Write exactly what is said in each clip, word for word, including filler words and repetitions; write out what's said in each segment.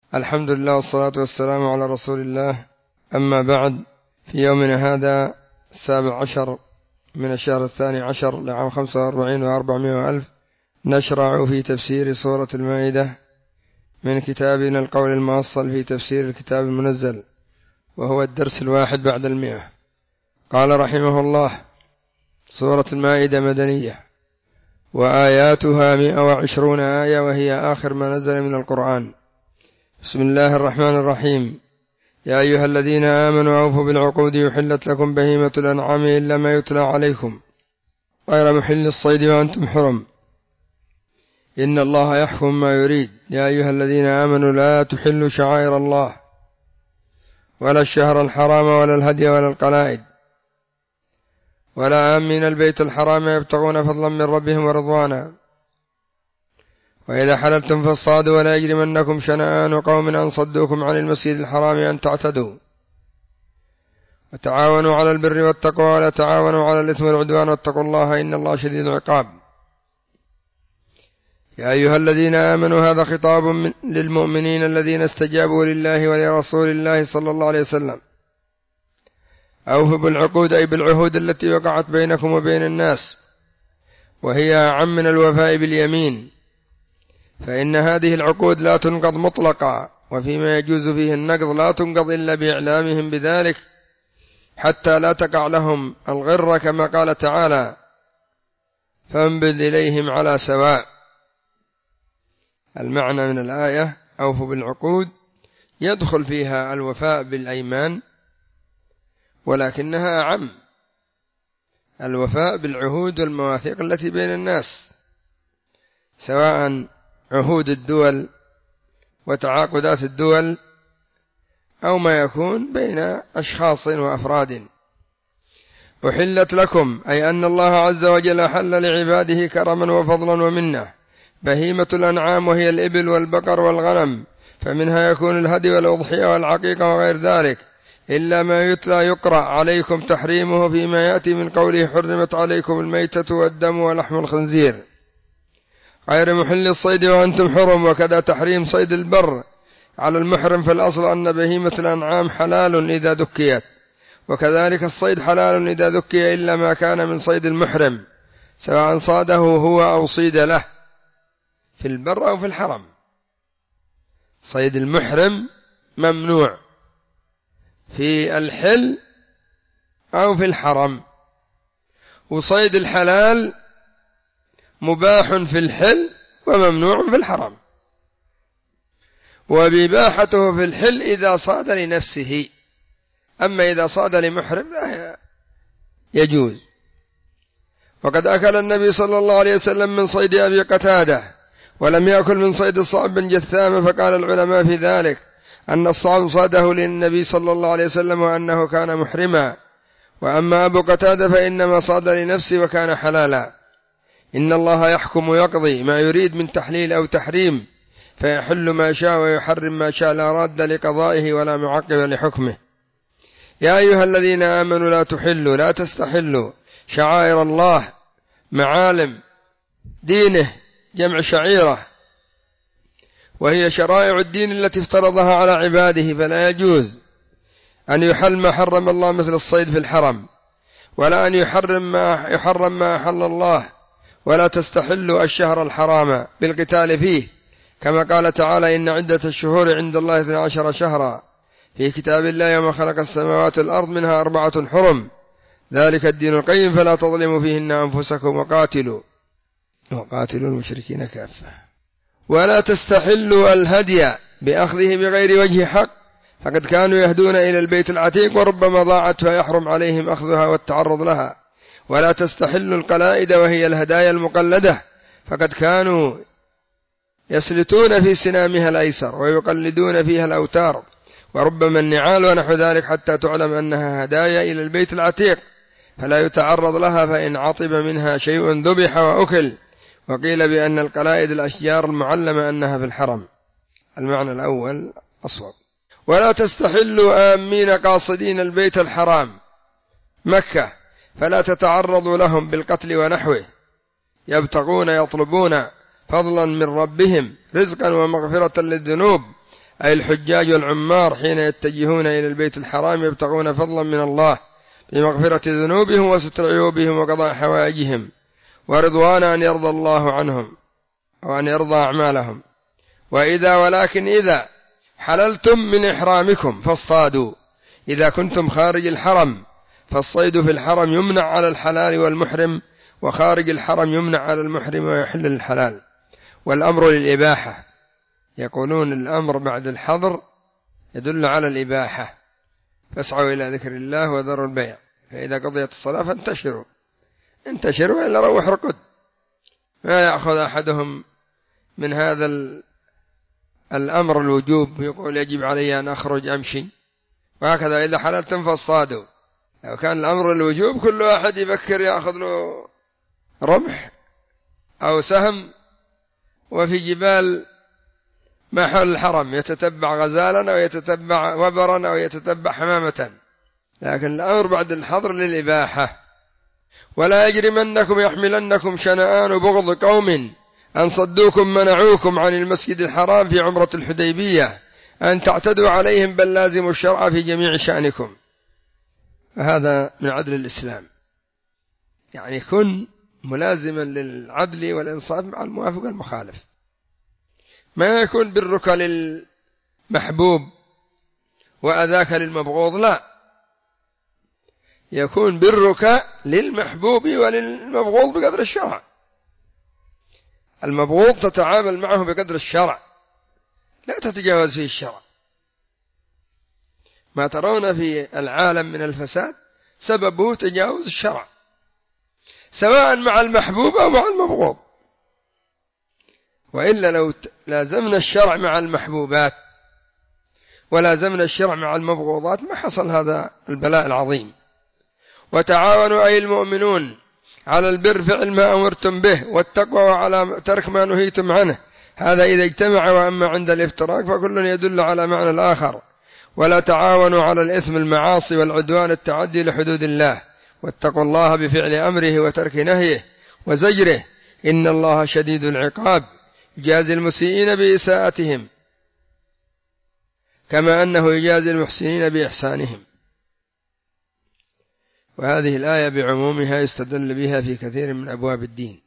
الحمد لله والصلاة والسلام على رسول الله. أما بعد، في يومنا هذا السابع عشر من الشهر الثاني عشر لعام خمسة وأربعين وأربعمائة وألف نشرع في تفسير سورة المائدة من كتابنا القول الموصل في تفسير الكتاب المنزل، وهو الدرس الواحد بعد المئة. قال رحمه الله: سورة المائدة مدنية، وآياتها مئة وعشرون آية، وهي آخر ما نزل من القرآن. بسم الله الرحمن الرحيم. يا أيها الذين آمنوا أوفوا بالعقود يحلت لكم بهيمة الأنعام إلا ما يتلى عليكم غير محل الصيد وأنتم حرم إن الله يحكم ما يريد. يا أيها الذين آمنوا لا تحلوا شعائر الله ولا الشهر الحرام ولا الهدي ولا القلائد ولا آمين البيت الحرام يبتغون فضلا من ربهم ورضوانا. وإذا حللتم فاصطادوا ولا يجرمنكم شنآن قوم أن صدوكم عن المسجد الحرام أن تعتدوا وتعاونوا على البر والتقوى ولا تعاونوا على الإثم والعدوان واتقوا الله إن الله شديد العقاب. يا أيها الذين آمنوا، هذا خطاب للمؤمنين الذين استجابوا لله ولرسول الله صلى الله عليه وسلم. أوفوا بالعقود، أي بالعهود التي وقعت بينكم وبين الناس، وهي أعم من الوفاء باليمين، فإن هذه العقود لا تنقض مطلقا، وفيما يجوز فيه النقض لا تنقض إلا بإعلامهم بذلك حتى لا تقع لهم الغرة، كما قال تعالى: فانبذ إليهم على سواء. المعنى من الآية: أوفوا بالعقود، يدخل فيها الوفاء بالأيمان، ولكنها أعم، الوفاء بالعهود والمواثيق التي بين الناس، سواء عهود الدول وتعاقدات الدول أو ما يكون بين أشخاص وأفراد. أحلت لكم، أي أن الله عز وجل أحل لعباده كرما وفضلا ومنه بهيمة الأنعام، وهي الإبل والبقر والغنم، فمنها يكون الهدي والأضحية والعقيقة وغير ذلك، إلا ما يتلى يقرأ عليكم تحريمه فيما يأتي من قوله: حرمت عليكم الميتة والدم ولحم الخنزير غير محل الصيد وأنتم حرم. وكذا تحريم صيد البر على المحرم، فالأصل أن بهيمة الأنعام حلال إذا ذكيت، وكذلك الصيد حلال إذا ذكي، إلا ما كان من صيد المحرم، سواء صاده هو أو صيد له في البر أو في الحرم. صيد المحرم ممنوع في الحل أو في الحرم، وصيد الحلال مباح في الحل وممنوع في الحرم، وبإباحته في الحل إذا صاد لنفسه، أما إذا صاد لمحرم لا يجوز. وقد أكل النبي صلى الله عليه وسلم من صيد أبي قتادة، ولم يأكل من صيد الصعب بن جثامة، فقال العلماء في ذلك أن الصعب صاده للنبي صلى الله عليه وسلم وأنه كان محرما، وأما أبو قتادة فإنما صاد لنفسه وكان حلالا. إن الله يحكم ويقضي ما يريد من تحليل أو تحريم، فيحل ما شاء ويحرم ما شاء، لا راد لقضائه ولا معقب لحكمه. يا أيها الذين آمنوا لا تحلوا، لا تستحلوا شعائر الله، معالم دينه، جمع شعيرة، وهي شرائع الدين التي افترضها على عباده، فلا يجوز أن يحل ما حرم الله مثل الصيد في الحرم، ولا أن يحرم ما يحرم ما أحل الله، ولا تستحلوا الشهر الحرام بالقتال فيه، كما قال تعالى: إن عدة الشهور عند الله اثنا عشر شهرا في كتاب الله يوم خلق السماوات والأرض منها أربعة حرم ذلك الدين القيم فلا تظلموا فيهن أنفسكم وقاتلوا وقاتلوا المشركين كافة. ولا تستحلوا الهدي بأخذه بغير وجه حق، فقد كانوا يهدون إلى البيت العتيق وربما ضاعت فيحرم عليهم أخذها والتعرض لها. ولا تستحلوا القلائد، وهي الهدايا المقلدة، فقد كانوا يسلتون في سنامها الأيسر ويقلدون فيها الأوتار وربما النعال ونحو ذلك، حتى تعلم أنها هدايا إلى البيت العتيق، فلا يتعرض لها، فإن عطب منها شيء ذبح وأكل. وقيل بأن القلائد الأشجار المعلمة أنها في الحرم. المعنى الأول أصوب. ولا تستحلوا آمين قاصدين البيت الحرام مكة، فلا تتعرضوا لهم بالقتل ونحوه، يبتغون يطلبون فضلا من ربهم رزقا ومغفرة للذنوب، أي الحجاج والعمار حين يتجهون إلى البيت الحرام يبتغون فضلا من الله بمغفرة ذنوبهم وستر عيوبهم وقضاء حوائجهم ورضوانا أن يرضى الله عنهم وأن يرضى أعمالهم. وإذا ولكن إذا حللتم من إحرامكم فاصطادوا. إذا كنتم خارج الحرم فالصيد في الحرم يمنع على الحلال والمحرم، وخارج الحرم يمنع على المحرم ويحل الحلال. والأمر للإباحة، يقولون الأمر بعد الحظر يدل على الإباحة. فاسعوا إلى ذكر الله وذروا البيع، فإذا قضيت الصلاة فانتشروا انتشروا إلا روح رقد. ما يأخذ أحدهم من هذا الأمر الوجوب يقول يجب علي أن أخرج أمشي، وهكذا إذا حللتم فاصطادوا. لو كان الأمر الوجوب كل واحد يفكر يأخذ له رمح أو سهم وفي جبال محل الحرم يتتبع غزالا أو يتتبع وبرا أو يتتبع حمامة، لكن الأمر بعد الحظر للإباحة. ولا يجرمنكم يحملنكم شنآن بغض قوم أن صدوكم منعوكم عن المسجد الحرام في عمرة الحديبية أن تعتدوا عليهم بل لازموا الشرع في جميع شأنكم. فهذا من عدل الإسلام، يعني كن ملازما للعدل والإنصاف مع الموافق والمخالف. ما يكون برك للمحبوب وأذاك للمبغوض، لا، يكون برك للمحبوب وللمبغوض بقدر الشرع. المبغوض تتعامل معه بقدر الشرع، لا تتجاوز فيه الشرع. ما ترون في العالم من الفساد سببه تجاوز الشرع، سواء مع المحبوب أو مع المبغوض. وإلا لو لازمنا الشرع مع المحبوبات ولازمنا الشرع مع المبغوضات ما حصل هذا البلاء العظيم. وتعاونوا أي المؤمنون على البر فعل ما أمرتم به، والتقوى وعلى ترك ما نهيتم عنه، هذا إذا اجتمع. وأما عند الافتراق فكل يدل على معنى الآخر. ولا تعاونوا على الإثم المعاصي والعدوان التعدي لحدود الله، واتقوا الله بفعل أمره وترك نهيه وزجره، إن الله شديد العقاب يجازي المسيئين بإساءتهم كما أنه يجازي المحسنين بإحسانهم. وهذه الآية بعمومها يستدل بها في كثير من أبواب الدين،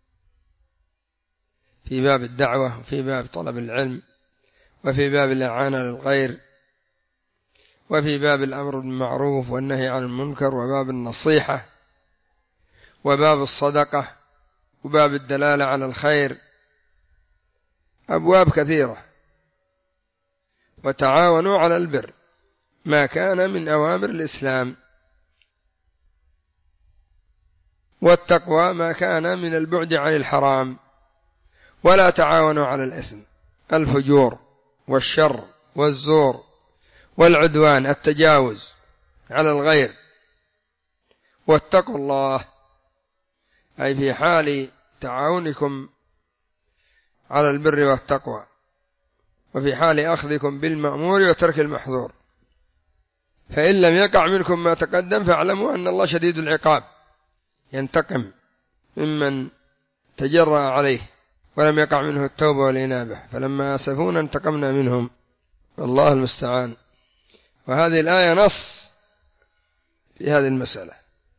في باب الدعوة وفي باب طلب العلم وفي باب الإعانة للغير وفي باب الأمر بالمعروف والنهي عن المنكر وباب النصيحة وباب الصدقة وباب الدلالة على الخير، أبواب كثيرة. وتعاونوا على البر ما كان من أوامر الإسلام، والتقوى ما كان من البعد عن الحرام. ولا تعاونوا على الإثم الفجور والشر والزور والعدوان التجاوز على الغير. واتقوا الله أي في حال تعاونكم على البر والتقوى، وفي حال أخذكم بالمأمور وترك المحظور. فإن لم يقع منكم ما تقدم فاعلموا أن الله شديد العقاب، ينتقم ممن تجرأ عليه ولم يقع منه التوبة والإنابة، فلما أسفونا انتقمنا منهم، والله المستعان. وهذه الآية نص في هذه المسألة،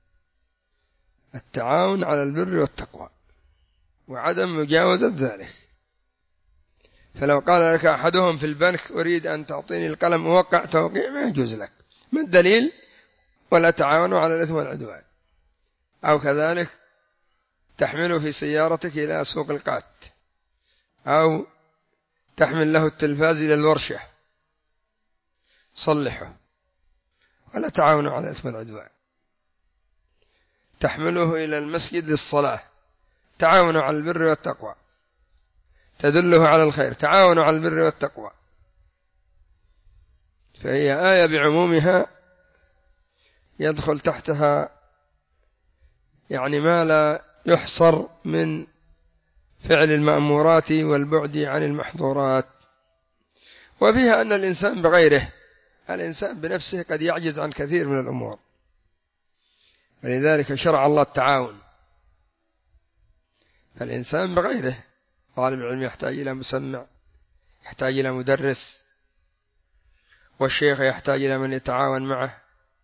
التعاون على البر والتقوى وعدم مجاوزة ذلك. فلو قال لك أحدهم في البنك أريد أن تعطيني القلم أوقع توقيع، ما يجوز لك. ما الدليل؟ ولا تعاونوا على الإثم والعدوان. أو كذلك تحمله في سيارتك إلى سوق القات، أو تحمل له التلفاز إلى الورشة صلحه، ولا تعاونوا على الإثم والعدوان. تحمله إلى المسجد للصلاة، تعاونوا على البر والتقوى، تدله على الخير، تعاونوا على البر والتقوى. فهي آية بعمومها يدخل تحتها يعني ما لا يحصر من فعل المأمورات والبعد عن المحظورات. وفيها أن الإنسان بغيره، الإنسان بنفسه قد يعجز عن كثير من الأمور، ولذلك شرع الله التعاون. فالإنسان بغيره، طالب العلم يحتاج إلى مسمع، يحتاج إلى مدرس، والشيخ يحتاج إلى من يتعاون معه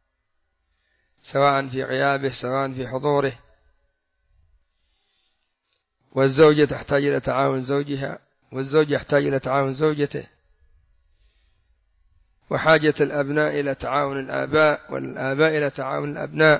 سواء في غيابه سواء في حضوره، والزوجة تحتاج إلى تعاون زوجها، والزوج يحتاج إلى تعاون زوجته، وحاجة الأبناء إلى تعاون الآباء، والآباء إلى تعاون الأبناء،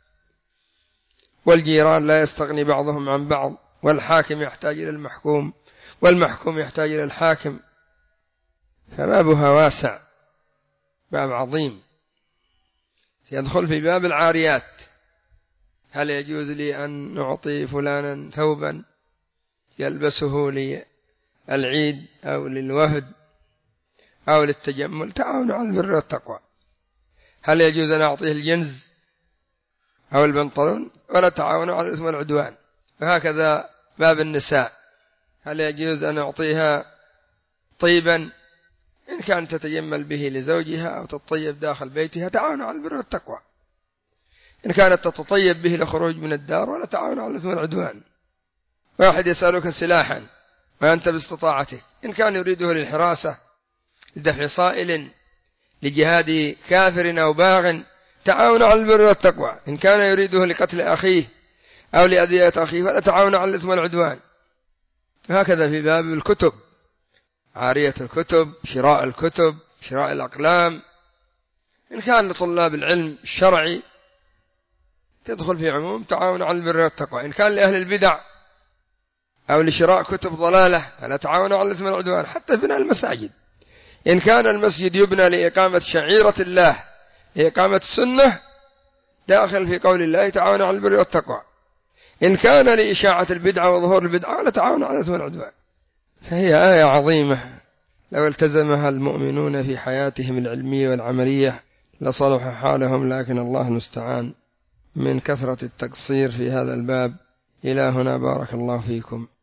والجيران لا يستغني بعضهم عن بعض، والحاكم يحتاج إلى المحكوم، والمحكوم يحتاج إلى الحاكم. فبابها واسع، باب عظيم. يدخل في باب العاريات. هل يجوز لي أن نعطي فلانا ثوبا يلبسه للعيد أو للوفد أو للتجمل؟ تعاون على البر والتقوى. هل يجوز أن أعطيه الجنز أو البنطلون؟ ولا تعاون على الإثم والعدوان. وهكذا باب النساء، هل يجوز أن أعطيها طيبا إن كانت تتجمل به لزوجها أو تطيب داخل بيتها؟ تعاون على البر والتقوى. إن كانت تتطيب به لخروج من الدار، ولا تعاون على الإثم والعدوان. واحد يسألك سلاحا وأنت باستطاعتك، إن كان يريده للحراسة لدفع صائل لجهاد كافر أو باغ، تعاون على البر والتقوى. إن كان يريده لقتل أخيه أو لأذية أخيه، فلا تعاون على الإثم والعدوان. هكذا في باب الكتب، عارية الكتب، شراء الكتب، شراء الأقلام. إن كان لطلاب العلم الشرعي تدخل في عموم تعاون على البر والتقوى. إن كان لأهل البدع أو لشراء كتب ضلالة فلا تعاون على الإثم والعدوان. حتى بناء المساجد، إن كان المسجد يبنى لإقامة شعيرة الله، لإقامة السنة، داخل في قول الله تعاون على البر والتقوى. إن كان لإشاعة البدعة وظهور البدعة، ولا تعاون على الإثم والعدوان. فهي آية عظيمة لو التزمها المؤمنون في حياتهم العلمية والعملية لصلح حالهم، لكن الله المستعان من كثرة التقصير في هذا الباب. إلى هنا، بارك الله فيكم.